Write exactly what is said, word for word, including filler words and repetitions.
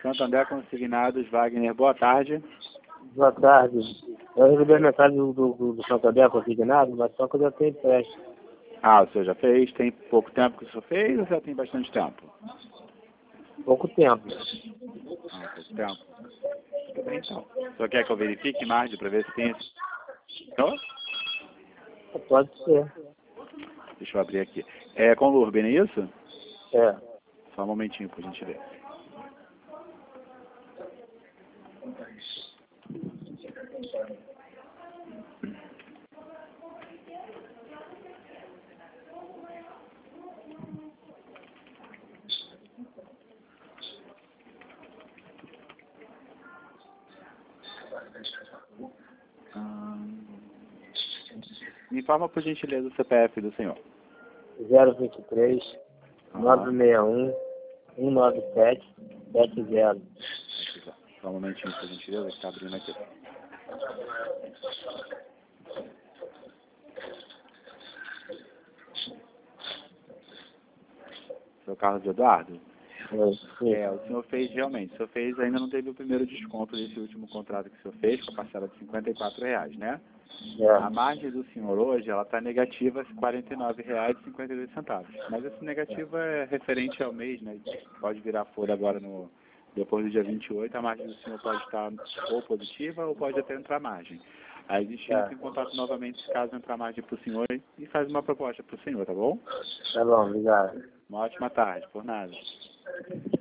Santander Consignados, Wagner, boa tarde. Boa tarde. Eu recebi a mensagem do, do, do Santander Consignado, mas só que eu já tenho empréstimo. Ah, o senhor já fez? Tem pouco tempo que o senhor fez ou já tem bastante tempo? Pouco tempo. Ah, pouco tempo. Tudo bem, então. O senhor quer que eu verifique mais para ver se tem esse... Não? Pode ser. Deixa eu abrir aqui. É com o Urban, é isso? É. Só um momentinho, por gentileza. Me informa, por gentileza, o C P F do senhor. zero vinte e três, Ah. nove seis um, um nove sete, sete zero. Só um momentinho, por gentileza, que está abrindo aqui. Seu Carlos Eduardo? Sim. É, o senhor fez realmente. O senhor fez, ainda não teve o primeiro desconto desse último contrato que o senhor fez, com a parcela de cinquenta e quatro reais, né? É. A margem do senhor hoje, ela está negativa quarenta e nove reais e cinquenta e dois centavos. Mas essa negativa é referente ao mês, né? Pode virar folha agora no, depois do dia vinte e oito, a margem do senhor pode estar ou positiva ou pode até entrar margem. Aí a gente entra em contato novamente, se caso entrar margem para o senhor, e faz uma proposta para o senhor, tá bom? Tá bom, obrigado. Uma ótima tarde, por nada.